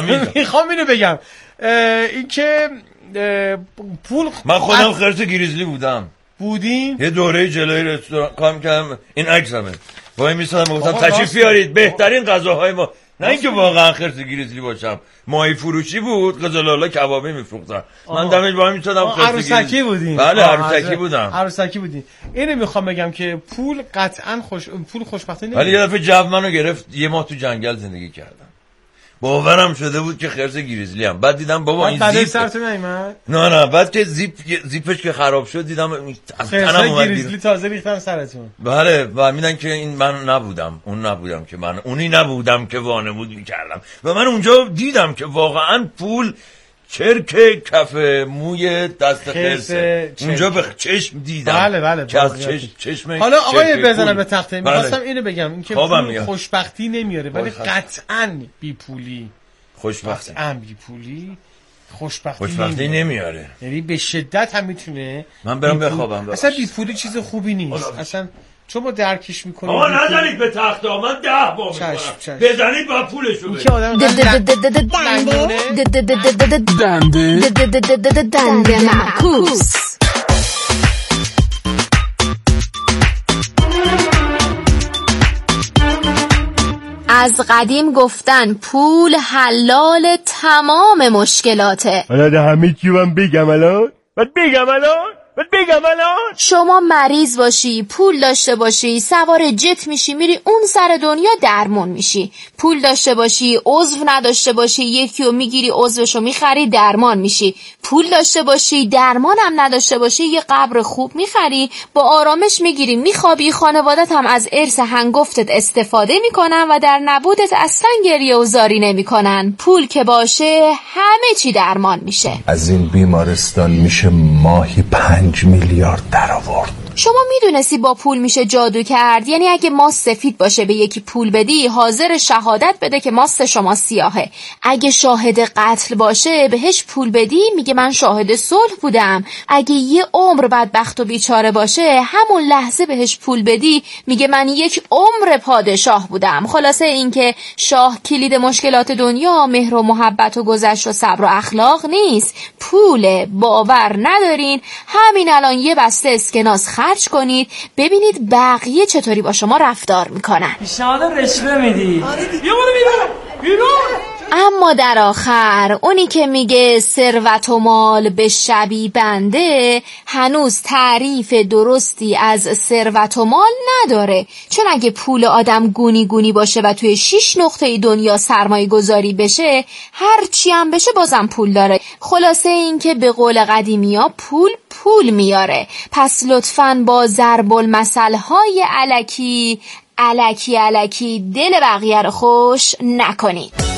میخوام اینو بگم این که پول من خودم خرس گریزلی بودیم یه دوره جلوی رستوران کام کردم. این عکسمه وای میسادم گفتم تشریف بیارید بهترین غذاهای ما. نه اینکه واقعا خرس گریزلی باشم، ماهی فروشی بود، قزلالا کبابی میفروختن، من دمش وای میسادم خرس گریزلی. عروسکی بودیم. بله عروسکی بودم. عروسکی بودیم. اینو میخوام بگم که پول قطعا پول خوشبختی نمیده. ولی یه دفعه جو منو گرفت، یه ماه تو جنگل زندگی کردم، باورم شده بود که خرس گریزلی ام. بعد دیدم بابا این زیپ سرتون نمیاد. نه بعد که زیپش که خراب شد دیدم از تنم اومد گریزلی تازه ریختن سرتون. بله و میدن که این من نبودم، اون نبودم که من اونی نبودم که وانمود میکردم. و من اونجا دیدم که واقعا پول چرک کف موی دست خرسه. اونجا به چشم دیدم. بله که از چشم. حالا آقای بزنم به تخته می‌خواستم اینو بگم، این که پول خوشبختی نمیاره ولی قطعاً بی پولی خوشبختی خوشبختی نمیاره. یعنی به شدت هم میتونه من برم بخوابم. اصلا بی پولی چیز خوبی نیست اصلا. چون ما درکش میکنیم. آقا نزنید به تخته، من 10 با میکنم. بزنید با پولشو بدید. دنده معکوس. از قدیم گفتن پول حلال تمام مشکلاته. حالا ده همه چی من بگم الان؟ شما مریض باشی، پول داشته باشی، سوار جت میشی میری اون سر دنیا درمون میشی. پول داشته باشی، عضو نداشته باشی، یکیو میگیری عضوشو میخری درمان میشی. پول داشته باشی، درمان هم نداشته باشی، یه قبر خوب میخری با آرامش میگیری میخوابی. خانوادت هم از ارث هنگفتت استفاده میکنن و در نبودت اصلا گریه و زاری نمیکنن. پول که باشه همه چی درمان میشه. از این بیمارستان میشه ماهی 5 میلیارد درآورد. شما میدونستی با پول میشه جادو کرد؟ یعنی اگه ماست سفید باشه به یکی پول بدی حاضر شهادت بده که ماست شما سیاهه. اگه شاهد قتل باشه بهش پول بدی میگه من شاهد صلح بودم. اگه یه عمر بدبخت و بیچاره باشه همون لحظه بهش پول بدی میگه من یک عمر پادشاه بودم. خلاصه این که شاه کلید مشکلات دنیا مهر و محبت و گذشت و صبر و اخلاق نیست، پول. باور ندارین؟ همین الان یه بسته اسکناس خرج کنید ببینید بقیه چطوری با شما رفتار میکنن. پیشنهاد رشوه میدی؟ بیرون. اما در آخر اونی که میگه ثروت و مال به شبی بنده هنوز تعریف درستی از ثروت و مال نداره. چون اگه پول آدم گونی گونی باشه و توی 6 نقطه دنیا سرمایه گذاری بشه هر چی هم بشه بازم پول داره. خلاصه این که به قول قدیمیا پول میاره. پس لطفاً با ضرب المثل های الکی دل بقیه رو خوش نکنید.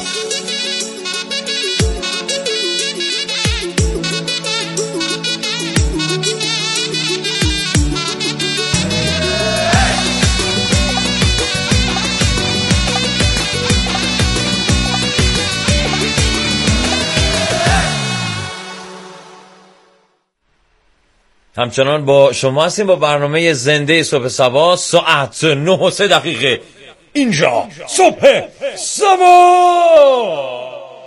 همچنان با شما هستیم با برنامه زنده صبح سبا ساعت 9:03 اینجا صبح سبا.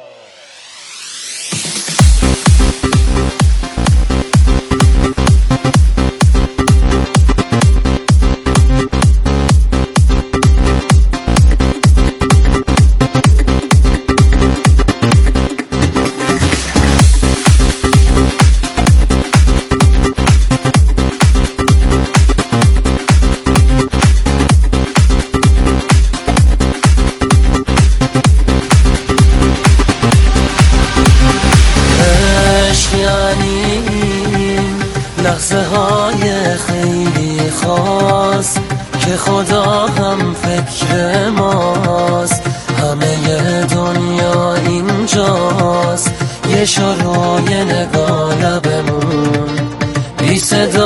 لحظه های خیلی خاص که خدا هم فکر ماست. همه دنیا اینجاست، یه شروع نگاه لبمون بی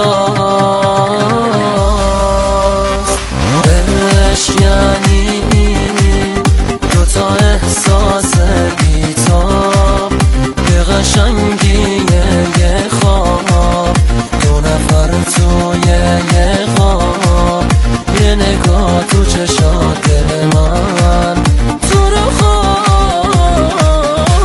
صداست. عشق یعنی دوتا احساس بی‌تاب که قشنگی یه خواب، دو نفر توی یه خواب، یه نگاه تو چشات من تو رو خواب.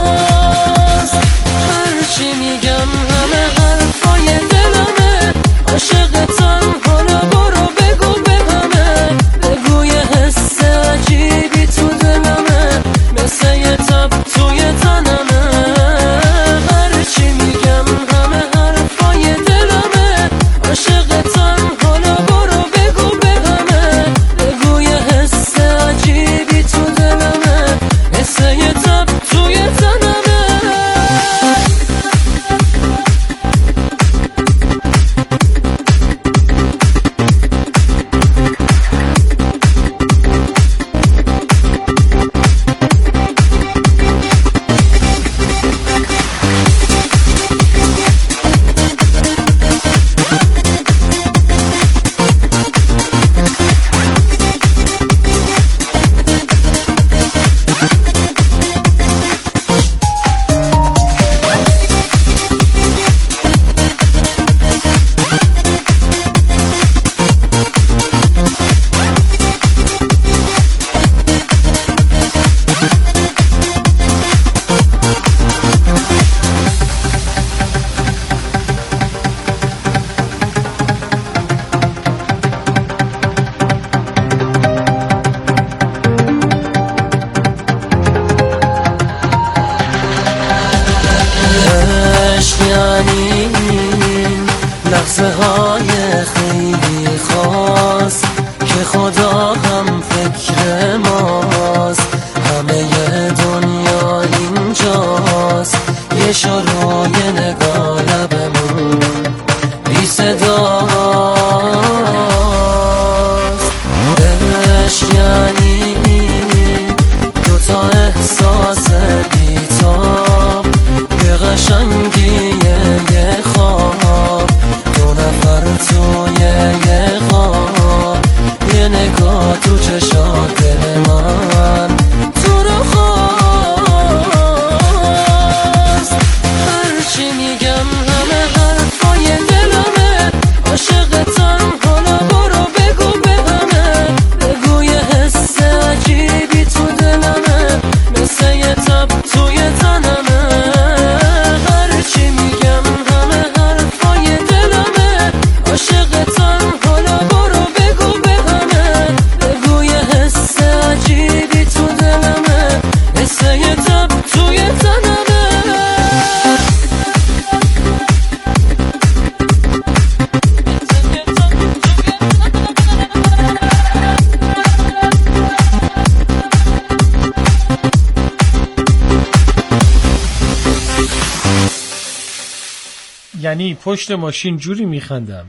عشقش و روی نگاه لبمون بی صداست. عشق یعنی دوتا احساس بی‌تاب، یه قشنگیه یه خواب، دو نفر توی یه خواب، یه نگاه تو چشات دل من تو رو خواست. هرچی میگم همه حرفای دلمه، عاشقتم حالا برو بگو به همه، بگو یه حس عجیبی تو دلمه، مثل یه تب توی تنمه. هرچی میگم همه حرفای دلمه، عاشقتم حالا برو بگو به همه، بگو یه حس عجیبی تو دلمه، مثل یه تب توی تنمه. یعنی پشت ماشین جوری میخندم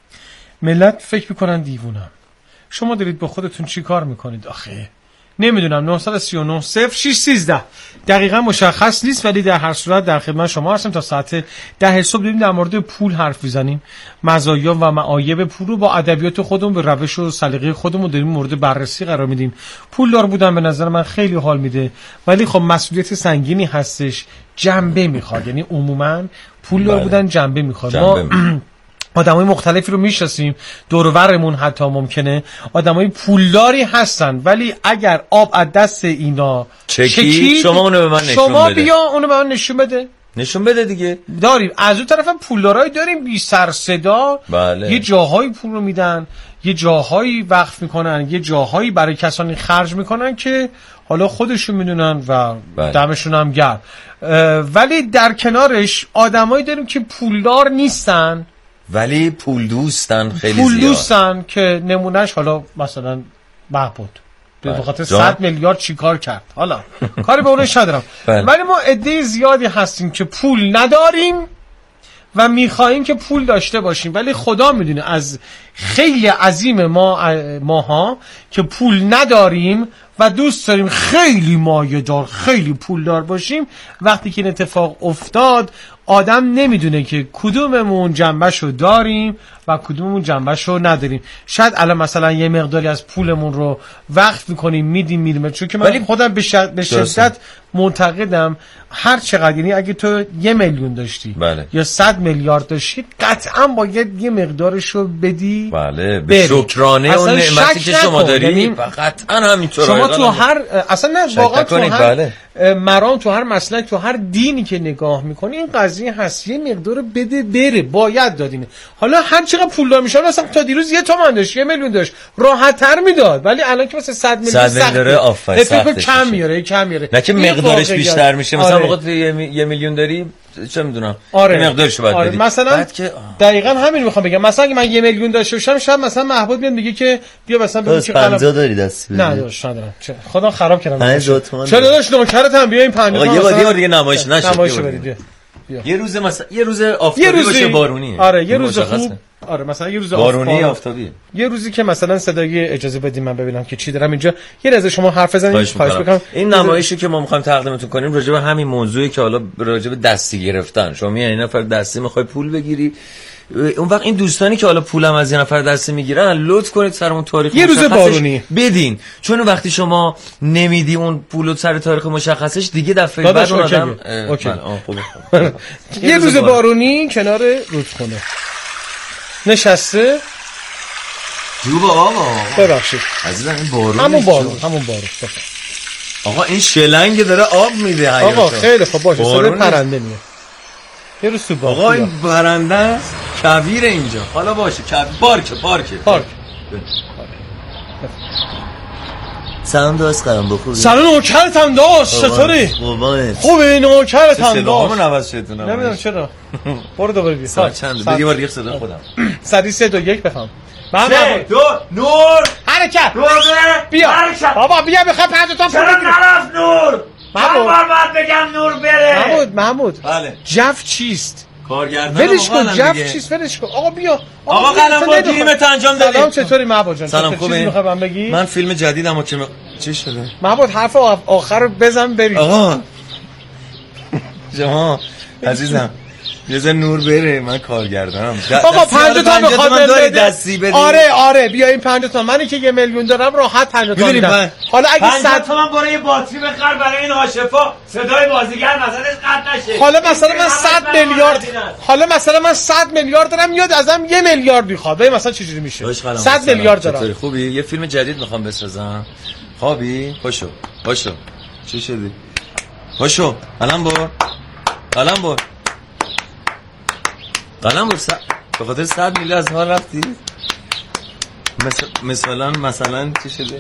ملت فکر میکنن دیوونم. شما دارید با خودتون چی کار میکنید آخه؟ نمیدونم. 939 0613 دقیقا مشخص نیست، ولی در هر صورت در خدمت شما هستم تا ساعت 10 صبح داریم در مورد پول حرف میزنیم. مزایا و معایب پول رو با ادبیات خودمون به روش و سلیقه خودمون داریم مورد بررسی قرار میدیم. پولدار بودن به نظر من خیلی حال میده، ولی خب مسئولیت سنگینی هستش، جنبه میخواد. یعنی عموما پولدار بودن جنبه میخواد. ما آدمای مختلفی رو میشناسیم دور و برمون، حتی ممکنه آدمای پولداری هستن، ولی اگر آب از دست اینا چکید شما اونو به من نشون شما بده. بیا اونو به من نشون بده دیگه. داریم از اون طرف هم پولدارایی داریم بی سر صدا. بله. یه جاهایی پول رو میدن، یه جاهایی وقف میکنن، یه جاهایی برای کسانی خرج میکنن که حالا خودشون میدونن و دمشون هم گرم. ولی در کنارش آدمایی داریم که پولدار نیستن ولی پول دوستن، خیلی پول زیاد دوستن، که نمونهش حالا مثلا محبود به خاطر 100 میلیارد چیکار کرد، حالا کاری به اونش ندارم. ولی ما عده زیادی هستیم که پول نداریم و میخواییم که پول داشته باشیم، ولی خدا میدونه از خیلی عظیم ماها که پول نداریم و دوست داریم خیلی مایه دار، خیلی پولدار باشیم. وقتی که این اتفاق افتاد آدم نمیدونه که کدوممون جنبشو داریم و کدوممون جنبشو نداریم. شاید الان مثلا یه مقداری از پولمون رو وقت میکنیم میدیم میریم، چون که من خودم به شدت معتقدم هر چقدر، یعنی اگه تو 1 میلیون داشتی یا 100 میلیارد داشتی قطعا باید یه مقدارشو بدی. بله، به شکرانه اون نعمتی که شما داری قطعا همینطوره. شما تو هر اصلا نه واقعا تو هر مرام، تو هر مسلک، تو هر دینی که نگاه میکنی این قضیه هست، یه مقدار بده بره، باید دادینه. حالا هر چقدر پولدار میشه، مثلا تا دیروز 1 تومن داشت 1 میلیون داشت راحت تر میداد، ولی الان که مثلا 100 میلیون سخته، افکت کم میاره نه که مقدارش بیشتر میشه. مثلا وقتی 1 میلیون داری چه میدونم مقدارش باید بدی. مثلا دقیقاً همین میخوام بگم. مثلا اگه من 1 میلیون داشته باشم شاید مثلا محبود میاد میگه که بیا مثلا بگو که 50 داری دست نه داشت ندارم، خدا خراب کردم. چرا داشت نوکرت هم بیا این 50 یه بار دیگه نمایش نشه. برید یه روز مثلا یه روز آفتابی باشه بارونی. آره یه روز خوب. آره مثلا یه روز بارونی آفتابی، یه روزی که مثلا صدای اجازه بدیم من ببینم که چی دارم اینجا. یه لحظه شما حرف بزنید خواهش می‌کنم. این نمایشی که ما می‌خوایم تقدیمتون کنیم راجع به همین موضوعی که حالا راجع به دستی گرفتن. شما میای این نفر دستی می‌خوای پول بگیری، اون وقت این دوستانی که حالا پولم از این نفر دستی میگیرن لطف کنید سر اون تاریخ یه روز بارونی بدین، چون وقتی شما نمیدی اون پولو سر تاریخ مشخصش دیگه دفعه بعد اون آدم یه روز بارونی کنار رودخونه نشسته جو با آقا ببخشید عزیزم این بارون همون بارون آقا این شلنگ داره آب میده آقا خیلی خب باشه صدای پرنده میاد یه روز تو آقا این پرنده است کویر اینجا حالا باشه پارک سلام دوست قرم بخوری سلام نوکرت هم داشت چطوری؟ خوبه نوکرت هم داشت صدامون عوض شد نمیدونم چرا برو دوباره بیا ساعت چند بگی بار دیگه صدا خودم 3 2 1 بفهم 3 2 نور حرکت بیا بابا بیا بخوام 5 تا چرا نرفت نور باید بگم نور بره. محمود بله. جف چیست؟ کارگردان ولش کن. جف چیست؟ ولش کن. آقا بیا. آقا قلمرو دیریمت انجام دادی. سلام، چطوری محمود جان؟ سلام، خوبه؟ چیزی می‌خوام بگی؟ من فیلم جدیدمو که چی شده؟ محمود حرف آخر رو بزن بریم. آقا شما عزیزم یه نور بره، من کارگردانم. آقا 50 تا میخواد داری دستی بدی. آره بیا این 50 تا. منی که 1 میلیون دارم راحت 50 تا میدم. حالا اگه 100 تومن برای باتری بخر برای این هاشفا صدای بازیگر مثلا قطع نشه. حالا مثلا من 100 میلیارد دارم، میاد ازم 1 میلیارد میخواد. ببین مثلا چه جوری میشه. 100 میلیارد دارم. خوبی؟ یه فیلم جدید میخوام بسازم. خوابی؟ پاشو چی شدی؟ پاشو الان برو به خاطر 100 میلیارد از حال رفتی؟ مثلا چی شده؟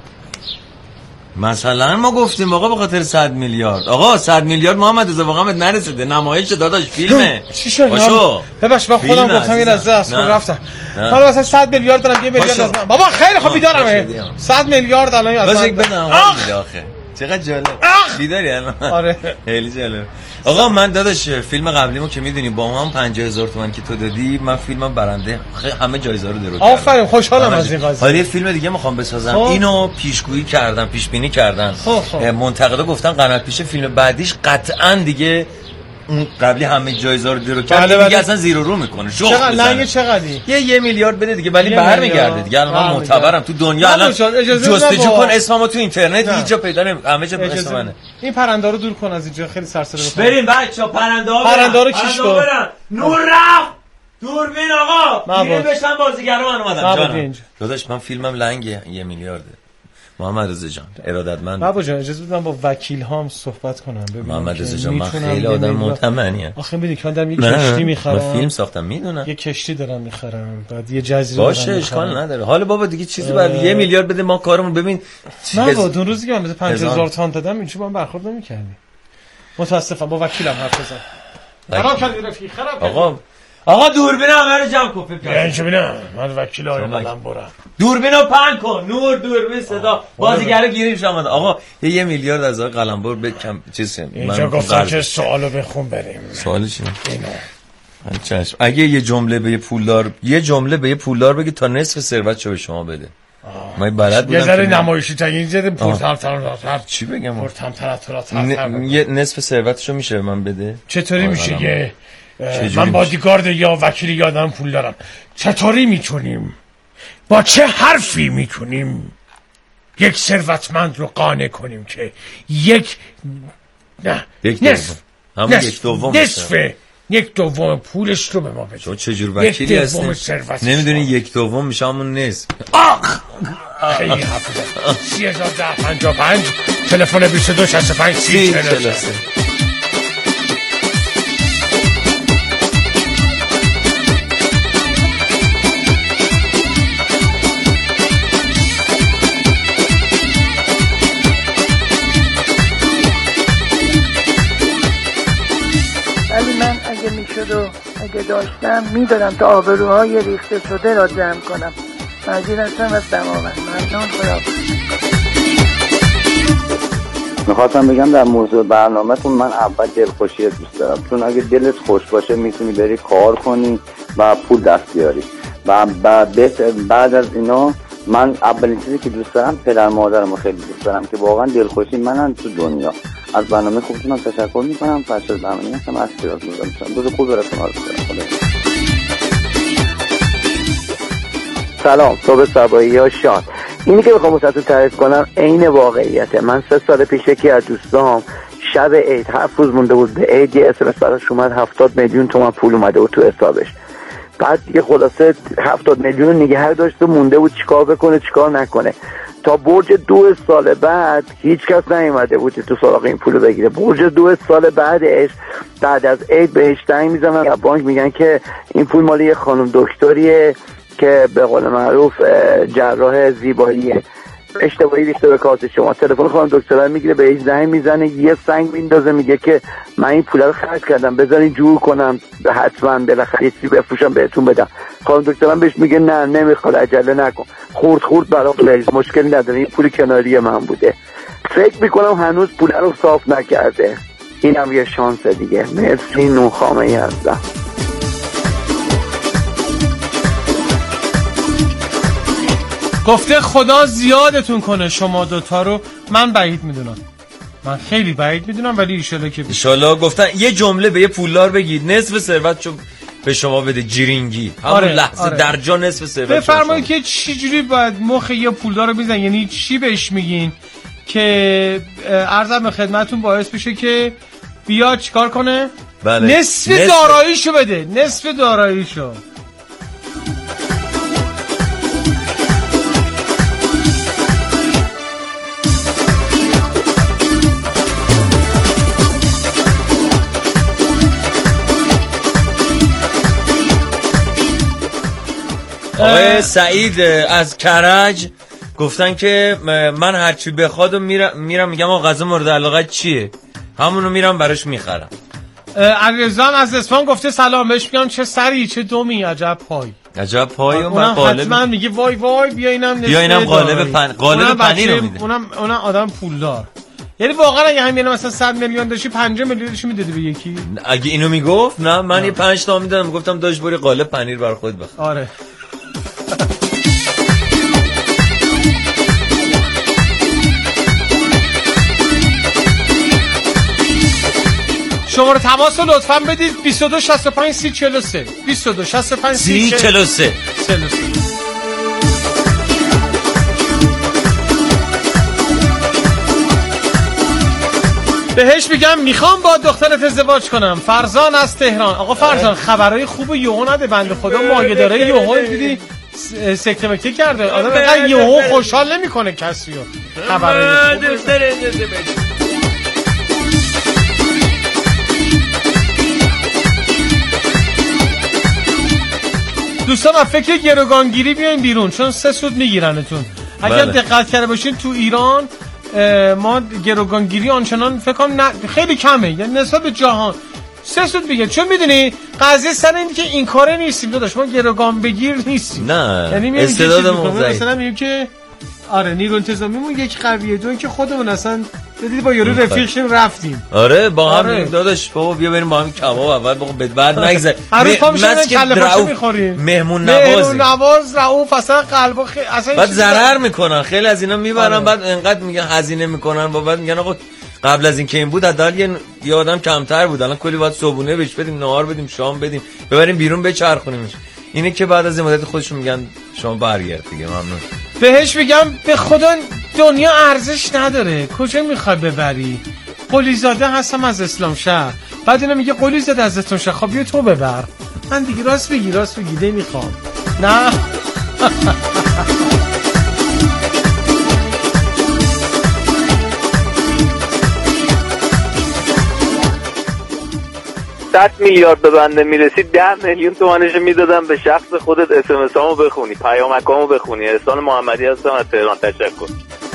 مثلا ما گفتیم آقا به خاطر 100 میلیارد. آقا 100 میلیارد محمد رضا واقعا نرسیده. نمایش داداش فیلمه. چی شد؟ ببخش من خودم گفتم این از دست رفتم. حالا مثلا 100 میلیارد دارم، 1 میلیارد از من. بابا خیلی خوب بیدارم. 100 میلیارد الان از من. بدم آخه. چقدر جالب. بیداری الان. آره خیلی جالب. آقا من داداش فیلم قبلیمو که میدونی با هم 50,000 تومان که تو دادی، من فیلمم برنده همه جایزه رو درو کردم. آفرین، خوشحالم از این قضیه. حالا یه فیلم دیگه میخوام بسازم. اینو پیشگویی کردم، پیش بینی کردن. منتقدا گفتن قنات پیش فیلم بعدیش قطعا دیگه اون قبلی همه جایزه رو درو کرد، دیگه اصلا زیرو رو میکنه. چقدر چقدری؟ 1 میلیارد بده دیگه، ولی برمیگرده دیگه. الان من معتبرم تو دنیا. الان جستجو کن اسممو تو اینترنت، هیچ جا پیدا نمیشه، همه جا اسم منه. این پرنده رو دور کن از اینجا، خیلی سرسره بکن. بریم بچا پرنده رو کیش کن. نور رفت دوربین. آقا میریم بشن بازیگرا. من اومدم جانم. داداش من فیلمم لنگ 1 میلیارده. محمد رضا جان ارادتمند. بابا جان اجازه بدم با وکیل هام صحبت کنم. ببین محمد رضا جان من خیلی آدم مطمئنیم. آخه میدونی که من دارم یه کشتی میخرم. من فیلم ساختم میدونم. یه کشتی دارم میخرم، بعد یه جزیره باشه اشکال نداره. حالا بابا دیگه چیزی بعد 1 میلیارد بده ما کارمون. ببین من با اون روزی که من 50,000 تومان دادم اینجوری من برخورد نمی‌کردی. متاسفم با وکیلم حرف بزن. خراب کردی رفیق، خراب. آقا دوربین همه رو جمع کن. ببینم من وکیل آیدم برم. دوربینو پهن کن. نور دوربین صدا بازیگرا گیریم شما. آقا 1 میلیارد از آقا قلمبر به کم چیز اینجا گفتم که سوالو بخون بریم. سوال چیه؟ چشم. اگه یه جمله به یه پولدار بگی تا نصف ثروتشو به شما بده. من بلد بودم یه ذره نمایشی تا این جده چی بگم؟ پرتم یه نصف ثروتشو میشه من بده؟ چطوری میشه که من بادیگارد یا وکیل یادم پول دارم، چطوری میتونیم با چه حرفی میتونیم یک ثروتمند رو قانع کنیم که یک دوم پولش رو به ما بده؟ تو چجور وکیلی هستی؟ نمیدونی 1/2 میشه همون نصف. خیلی حرف 30,1055 تلفن 22 65 30 43. من اگه میشد و اگه داشتم میدادم تا آبروهای ریخته شده را جمع کنم. مجید هستم از دماوند. ممنون. خدا میخواستم بگم در موضوع برنامه‌تون من اول دلخوشی دوست دارم، چون اگه دلت خوش باشه میتونی بری کار کنی و پول دست بیاری و بعد از اینا من اولین چیزی که دوست دارم پدر مادرمو خیلی دوست دارم که واقعا دلخوشی منن تو دنیا. از برنامه خوبتون تشکر میکنم. فرشاد بهمنی هستم از شیراز. روز خوب براتون آرزو دارم. سلام، صبح صباحی یا شاد. اینی که بخوام واسهتون تعریف کنم عین واقعیته. من 3 سال پیش یکی از دوستام شب عید 7 روز مونده بود به عید یه اسمس براش اومد 70 میلیون تومان پول اومده بود تو حسابش. بعد دیگه خلاصه 70 میلیون نگه داشت و مونده بود چیکار بکنه چیکار نکنه. تا برج 2 سال بعد هیچ کس نیومده بود تو سراغ این پولو بگیره. برج 2 سال بعدش بعد از عید بهش زنگ میزنن از بانک میگن که این پول مال یه خانم دکتریه که به قول معروف جراح زیباییه، اشتباهی ریخته به کارت شما. تلفن خانم دکتر میگیره بهش زنگ میزنه، یه سنگ میندازه، میگه که من این پولا رو خرج کردم بذارین جور کنم حتما بالاخره یه چیزی بفروشم بهتون بدم. خانم دکتر بهش میگه نه نمیخواد عجله نکن، خورد برام مشکلی نداره این پول کناری من بوده. فکر میکنم هنوز پول رو صاف نکرده. اینم یه شانس دیگه. مرسی، نوخامه‌ای هستم. گفته خدا زیادتون کنه شما دوتا رو. من بعید میدونم، من خیلی بعید میدونم، ولی ایشالا که ایشالا. گفتن یه جمله به یه پولدار بگید نصف ثروتشو به شما بده، جیرینگی همون لحظه در جا نصف ثروت. بفرمایید که چی جوری باید مخ یه پولدار رو بزنن، یعنی چی بهش میگین که عرضم به خدمتتون باعث بشه که بیا چیکار کنه؟ بله. نصف داراییشو بده، نصف داراییشو. آقای سعید از کرج گفتن که من هرچی بخواد و میرم میگم آقا غذا مورد علاقت چیه، همونو میرم براش میخرم. علیرضا از اصفهان گفته سلام، بهش میگم چه سری چه دومی، عجب پای. عجب پای. و من حتما میگه وای وای بیا اینم قالب پنیر رو میده. اونم آدم پولدار. یعنی واقعا اگه همین مثلا 100 میلیون داشتی 5 میلیون داشتی میدادی به یکی؟ اگه اینو میگفت نه، من یه 5 تا میدادم، گفتم داش بری قالب پنیر برای خود بخر. آره. شماره تماس رو لطفاً بدید 22 65 30 43 22 65 30 43. بهش میگم میخوام با دخترت ازدواج کنم. فرزان از تهران. آقا فرزان خبرای خوب یهو نده، بنده خدا مایه داره یهو دیدی سکته مکته کرده. آدم اینقدر یهو خوشحال نمیکنه کسی رو. خبرای خوب دوستان از فکر گروگانگیری بیاین بیرون، چون 3 سود میگیرنتون. اگر دقت کرده باشین تو ایران ما گروگانگیری آنچنان فکر کنم خیلی کمه، یعنی نسبت به جهان 3 سود میگه. چون میدونی قضیه سر اینه که این کاره نیستیم داداش، ما گروگان بگیر نیستیم. نه یعنی استعدادمون مثلا میگیم که آره نیرو انتظامیمون یک قویه، دو که خودمون اصلا دیدی با یارو رفیق شیم رفتیم. آره با هم داداش بابا بیا بریم با هم کباب اول بابا بعد نگذره. هر روز میشن کله پاچه میخوریم. مهمون نواز رؤوف اصلا قلبو اصلا بعد ضرر میکنن. خیلی از اینا میبرن بعد انقدر میگن هزینه میکنن، بعد میگن آقا قبل از این که این بود حداقل یه آدم کمتر بود، الان کلی باید صبحونه بهش بدیم، نهار بدیم، شام بدیم، ببریم بیرون بچرخونیمش. اینه که بعد از این مدت خودشون میگن شما برگرد دیگه. ممنون. بهش میگم به خدا دنیا ارزش نداره، کجا میخوای ببری؟ قلیزاده هستم از اسلام شهر. بعد اینا میگه قلیزاده از اسلام شهر، خب بیا تو ببر. من دیگه راست بگی نمیخوام. نه 100 میلیارد به بنده میرسید 10 میلیون تومانش میدادم به شخص خودت. اس ام اس هامو بخونی، پیامکامو بخونی. احسان محمدی هستم از تهران. تشکر.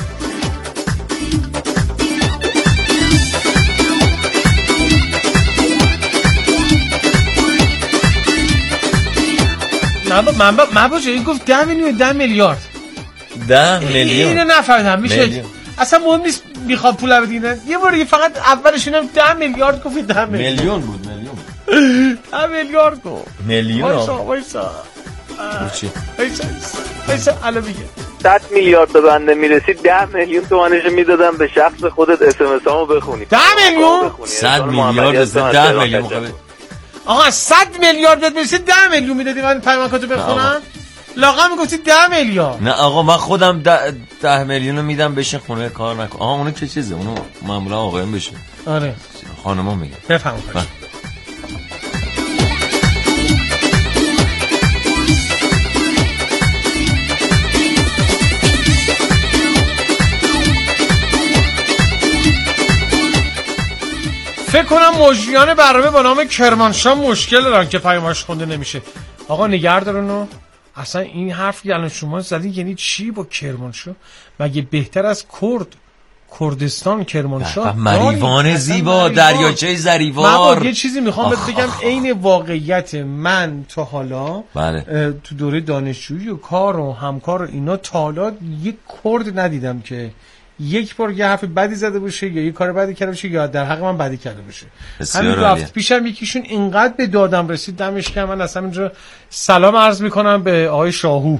من با جایی گفت 10 میلیون 10 میلیارد 10 میلیون اینو نفهمیدم. میشه اصلا مهم نیست میخواد پول بدینه یه بار دیگه، فقط اولش اینم 10 میلیارد گفت. 10 میلیون بود. 10 میلیارد گفت. میلیون وایسا الان میگه 100 میلیارد به بنده میرسید 10 میلیون تومانش میدادم به شخص خودت. اس ام اس هامو بخونی. 10 میلیون 100 میلیارد 10 میلیون. آقا 100 میلیارد بهت میرسید 10 میلیون میدادی من پیامکاتو بخونم؟ لاغا میگفتی 10 میلیارد. نه آقا من خودم 10 میلیونو میدم بشین خونه کار نکن. آها اونو چه چیزه؟ اونو معمولا آقایون بشه. آره خانما میگن. بفهم. فکر کنم مجریان برنامه با نام کرمانشاه مشکل دارن که پیامش خونده نمیشه. آقا نگهدارونو اصلا این حرف که الان شما زدین یعنی چی با کرمانشاه؟ مگه بهتر از کردستان کرمانشاه؟ مریوان زیبا، دریاچه زریوار. من یه چیزی میخوام بهت بگم، عین واقعیت من تا حالا تو دوره دانشجویی و کار و همکار و اینا تا حالا یک کرد ندیدم که یک بار یه حرف بدی زده باشه یا یه کار بدی کرده باشه یا در حق من بدی کرده باشه. همین رفت پیشم یکیشون اینقدر به دادم رسید دمش گرم. من اصلا اینجا سلام عرض میکنم به آقای شاهو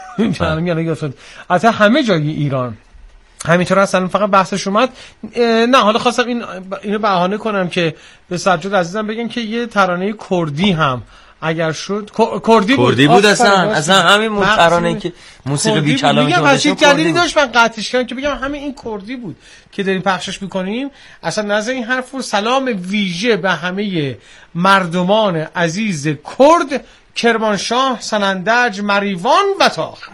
البته همه جای ایران همینطور اصلا فقط بحثش اومد. نه حالا خواستم اینو بهانه کنم که به سجاد عزیزم بگم که یه ترانه کردی هم اگر شد کردی بود اصلا همین ترانه که موسیقی بی کلامی میگم هستی دلیلی داشت من قطعش کردم که بگم همین این کردی بود که داریم پخشش میکنیم. اصلا نظر این حرف رو سلام ویژه به همه مردمان عزیز کرد، کرمانشاه، سنندج، مریوان و تا آخر.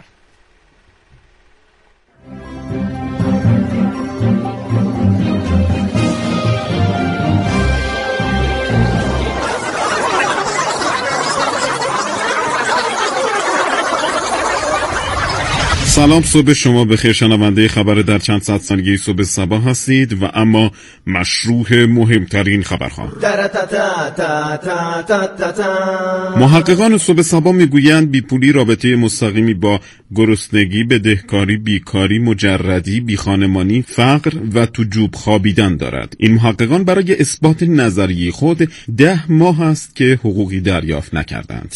سلام، صبح شما بخیر. شنونده خبر در چند صد ثانیه صبح صبا هستید و اما مشروع مهمترین خبرها. محققان صبح صبا میگویند بیپولی رابطه مستقیمی با گرسنگی، بدهکاری، بیکاری، مجردی، بیخانمانی، فقر و تو جوب خوابیدن دارد. این محققان برای اثبات نظریه خود 10 ماه است که حقوقی دریافت نکردند.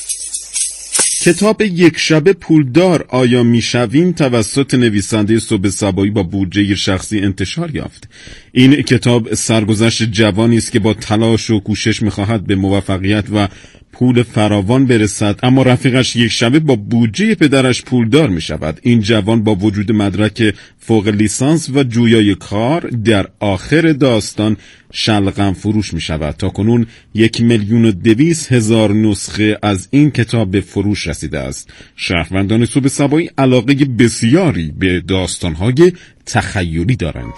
کتاب یک شبه پولدار آیا میشویم توسط نویسنده صبح صبایی با بودجه شخصی انتشار یافت. این کتاب سرگذشت جوانی است که با تلاش و کوشش می‌خواهد به موفقیت و پول فراوان برسد، اما رفیقش یک شبه با بودجه پدرش پولدار می شود. این جوان با وجود مدرک فوق لیسانس و جویای کار در آخر داستان شلغم فروش می شود. تا کنون 1,200,000 نسخه از این کتاب به فروش رسیده است. شهروندان صبح صبایی علاقه بسیاری به داستانهای تخیلی دارند.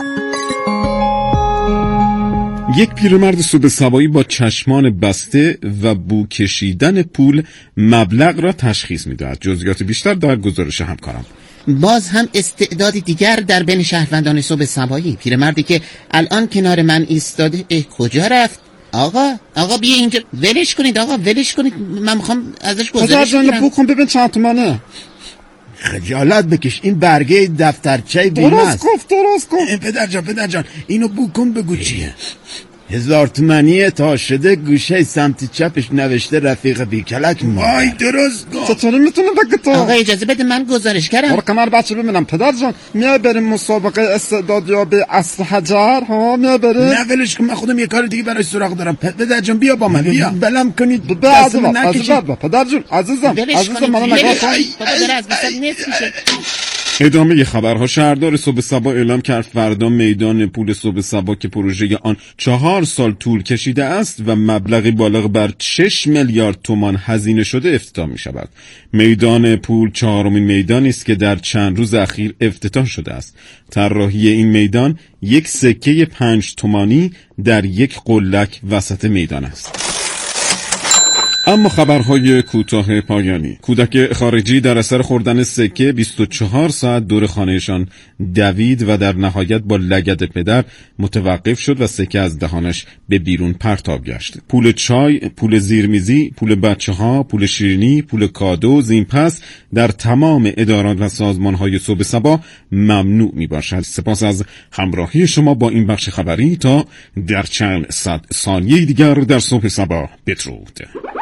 یک پیرمرد صبح صبایی با چشمان بسته و بو کشیدن پول مبلغ را تشخیص می‌دهد. جزئیات بیشتر در گزارش همکارم. باز هم استعدادی دیگر در بین شهروندان صبح صبایی. پیرمردی که الان کنار من ایستاده. کجا رفت؟ آقا بیا اینجا. ولش کنید آقا، ولش کنید، من میخوام ازش گزارش بگیرم. بو کن ببین چند تومنه. خجالت بکش، این برگه دفترچه بیمه است. درست گفت. پدر جان اینو بو کن بگو چیه. 1000 تومانی تا شده، گوشه سمت چپش نوشته رفیق بیکلک ما. وای درست گفت. چطوری میتونه بگه تو؟ آقا اجازه بده من گزارش کردم. برو کنار بچه ببینم. پدر جان میای بریم مسابقه استعدادیابی اصل حجر؟ ها میای بریم؟ نه ولش کن، من خودم یه کار دیگه برای سراغ دارم. پدر جان بیا با من، بیا بلم کنید. پدر جان عزیزم منو نگاه کن. ادامه خبرها. شهردار صبح صبا اعلام کرد فردا میدان پول صبح صبا که پروژه آن 4 سال طول کشیده است و مبلغی بالغ بر 6 میلیارد تومان هزینه شده افتتاح می شود. میدان پول 4مین میدانی است که در چند روز اخیر افتتاح شده است. طراحی این میدان یک سکه 5 تومانی در یک قلک وسط میدان است. اما خبرهای کوتاه پایانی. کودک خارجی در اثر خوردن سکه 24 ساعت دور خانهشان دوید و در نهایت با لگد پدر متوقف شد و سکه از دهانش به بیرون پرتاب گشت. پول چای، پول زیرمیزی، پول بچه‌ها، پول شیرینی، پول کادو، زین پس در تمام ادارات و سازمان‌های صبح صبا ممنوع میباشد. سپاس از همراهی شما با این بخش خبری. تا در چند صد ثانیه دیگر در صبح صبا. بدرود.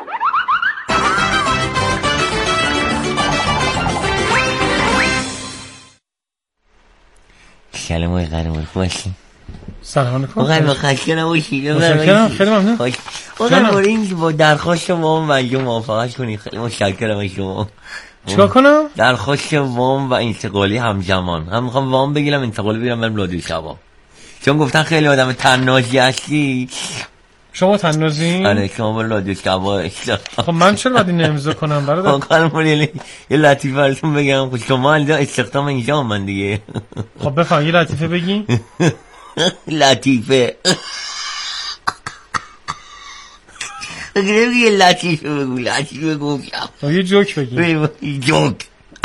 سلام آقای قهرمان، خوب هستی؟ سلام علیکم. آقای مخشی نباشید. متشکرم، خیلی ممنون. آقای این با درخواست وام و اینجا موافقت کنید. خیلی متشکرم از شما. چیکار کنم؟ درخواست وام و انتقالی همزمان. هم میخوام وام بگیرم، انتقالی بگیرم برم رادیو شبا. چون گفتن خیلی آدم تنازی هستی. شما تنازی؟ آره شما با رادیو شبا. خب من چرا باید این امضا کنم برادر؟ آقا یه لطیفه براتون بگم. خب شما اینجا استخدام اینجا من دیگه. خب بفهم یه لطیفه بگی. لطیفه یه لطیفه بگو. لطیفه بگو. یه جوک بگی. جوک.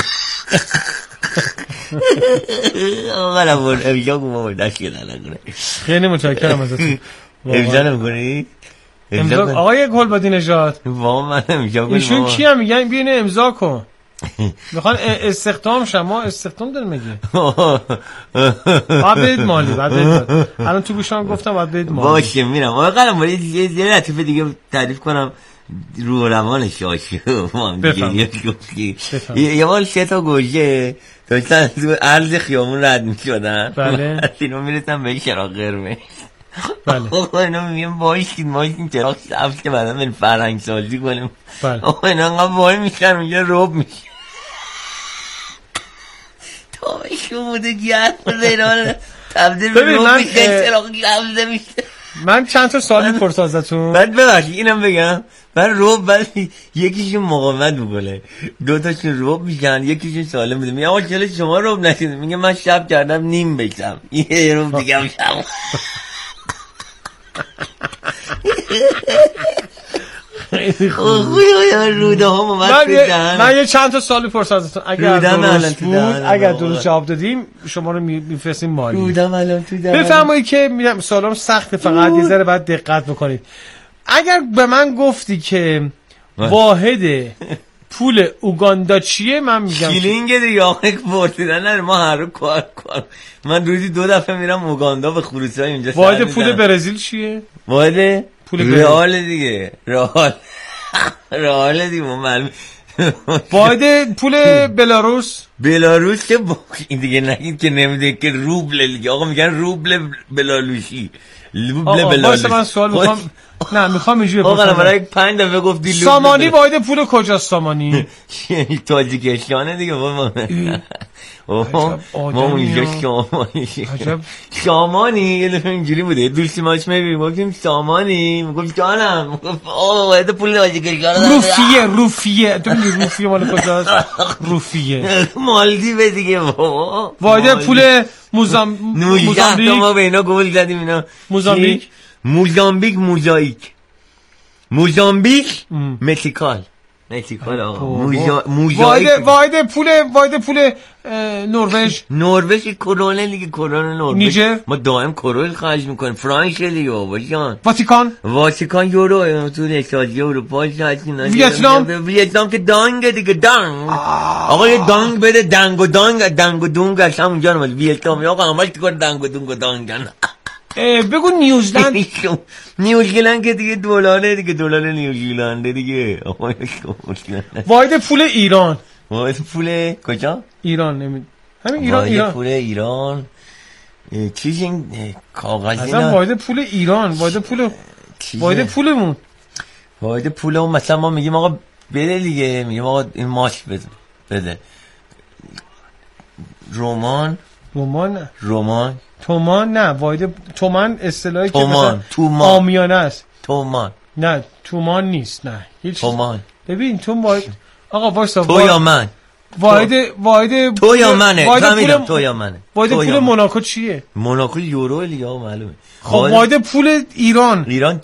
آقا نبود امجا گو بابا دست یه نکنه. خیلی متشکرم ازتون. امجا نمیکنی؟ آقای گلبادی نژاد واقعا من امجا کنی. ایشون کی هم میگن بیاین امضا کن. میخوان استخدام شما استخدام داره میگه باید برید مالی الان تو گوشم گفتم باید برید مالی باشه میرم آقا قلم باید یه لطیفه دیگه تعریف کنم رو روان شاشی یه بار 3 تا گوجه داشتن تو عرض خیامون رد میشدن بله اینا میرسن به چراغ قرمز بله آقا اینا میگن باشید چراغ سبز که بعدا بریم فرهنگ سازی کنیم بله آقا اینا انقدر وای میشن اونجا روب میشه تابشون بوده گرم بوده اینا تبدیل به روب میشه چراغ قبضه میشه. من چند تا سوال میپرسم ازتون بعد ببخشید اینم بگم من روب بعد یکیشون مقاومت میکنه 2 تاشون روب میشن یکیشون سالم بوده میگه آقا چرا شما روب نشید میگه من شب کردم نیم بشم یه روب دیگه هم شب من یه چند تا سوال میپرسم ازتون اگر درست بود اگر درست جواب دادیم شما رو میفرستیم مالی بفرمایید که میرم سوالم سخته فقط یه ذره باید دقت بکنید اگر به من گفتی که واحد پول اوگاندا چیه من میگم شیلینگ دیگه آقا پرسیدن نره ما هر رو کار من روزی 2 دفعه میرم اوگاندا به خروسای اینجا واحد پول برزیل چیه واحد پول رئال دیگه رئال دیگه معلومه واحد پول بلاروس که این دیگه نگید که نمیده که روبل دیگه آقا میگن روبل بلاروسی واسه من سوال میخوام اینجوری بپرسم آقا برای 5 دفعه گفتی سامانی واحد پول کجاست سامانی تاجیکستانه دیگه ما اونجا شامانی یه دفعه اینجوری بوده دوستی ماش میبینیم گفتیم سامانی میگفت جانم آقا واحد پول تاجیکستان روفیه تو میگی روفیه مال کجاست روفیه مالدیو دیگه واحد پول موزامبیک ما به اینا گول زدیم اینا موزامبیک مکزیکال آقا واحد پول نروژ کرونه دیگه کرونه نروژ نیجر ما دائم کرون خرج میکنیم فرانک دیگه بابا جان واتیکان یورو تو اتحادیه اروپا ویتنام که دانگ دیگه دانگ آقا یه دانگ بده دنگ و دونگ از همونجا اومد ویتنام آقا همش کار دنگ و دانگن بگو نیوزیلند که دیگه دلاره دیگه دلار نیوزیلند دیگه واحد پول ایران واحد پول کجا ایران همین ایران پول ایران چیز این کاغذی اصلا واحد پول ایران واحد پولمون واحد پولمون مثلا ما میگیم آقا بده دیگه میگیم آقا این ماش بده تومان نه واحد تومان اصطلاحی که مثلا آمیانه است نه تومان نیست نه هیچ تومان ببین تو آقا وایسا تو یا من واحد تو یا منه فهمیدم تو یا منه واحد پول موناکو چیه موناکو یورو دیگه معلومه خب واحد پول ایران